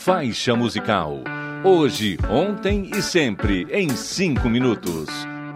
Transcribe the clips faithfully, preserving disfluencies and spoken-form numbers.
Faixa Musical. Hoje, ontem e sempre, em cinco minutos.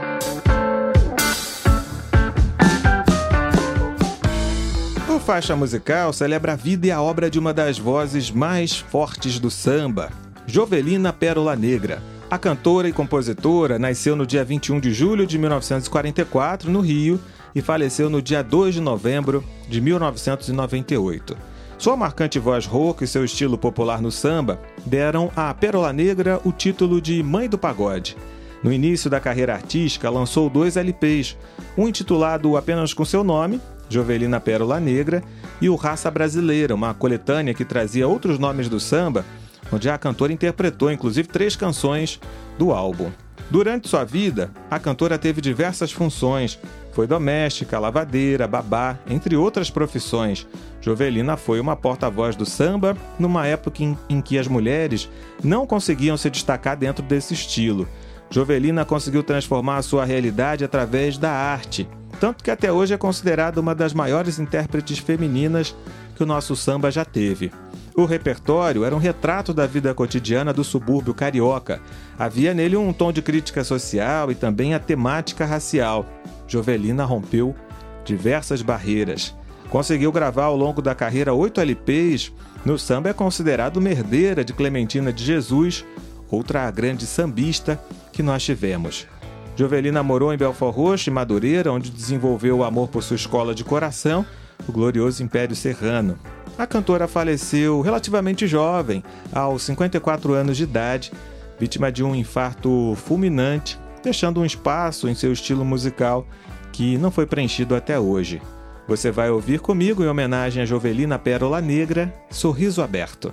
O Faixa Musical celebra a vida e a obra de uma das vozes mais fortes do samba, Jovelina Pérola Negra. A cantora e compositora nasceu no dia vinte e um de julho de mil novecentos e quarenta e quatro, no Rio, e faleceu no dia dois de novembro de mil novecentos e noventa e oito. Sua marcante voz rouca e seu estilo popular no samba deram à Pérola Negra o título de Mãe do Pagode. No início da carreira artística, lançou dois L Ps, um intitulado apenas com seu nome, Jovelina Pérola Negra, e o Raça Brasileira, uma coletânea que trazia outros nomes do samba, onde a cantora interpretou inclusive três canções do álbum. Durante sua vida, a cantora teve diversas funções. Foi doméstica, lavadeira, babá, entre outras profissões. Jovelina foi uma porta-voz do samba numa época em, em que as mulheres não conseguiam se destacar dentro desse estilo. Jovelina conseguiu transformar a sua realidade através da arte, tanto que até hoje é considerada uma das maiores intérpretes femininas que o nosso samba já teve. O repertório era um retrato da vida cotidiana do subúrbio carioca. Havia nele um tom de crítica social e também a temática racial. Jovelina rompeu diversas barreiras. Conseguiu gravar ao longo da carreira oito L Ps. No samba é considerado uma herdeira de Clementina de Jesus, outra grande sambista que nós tivemos. Jovelina morou em Belford Roxo e Madureira, onde desenvolveu o amor por sua escola de coração, o glorioso Império Serrano. A cantora faleceu relativamente jovem, aos cinquenta e quatro anos de idade, vítima de um infarto fulminante, deixando um espaço em seu estilo musical que não foi preenchido até hoje. Você vai ouvir comigo, em homenagem a Jovelina Pérola Negra, Sorriso Aberto.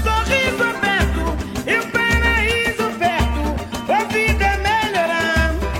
Sorriso aberto, a vida melhorar.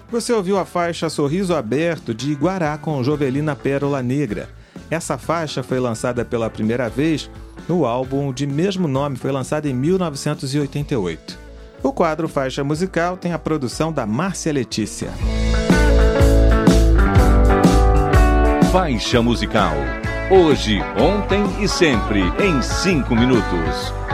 Você ouviu a faixa Sorriso Aberto de Iguará com Jovelina Pérola Negra. Essa faixa foi lançada pela primeira vez no álbum de mesmo nome, foi lançado em mil novecentos e oitenta e oito. O quadro Faixa Musical tem a produção da Márcia Letícia. Faixa Musical. Hoje, ontem e sempre em cinco minutos.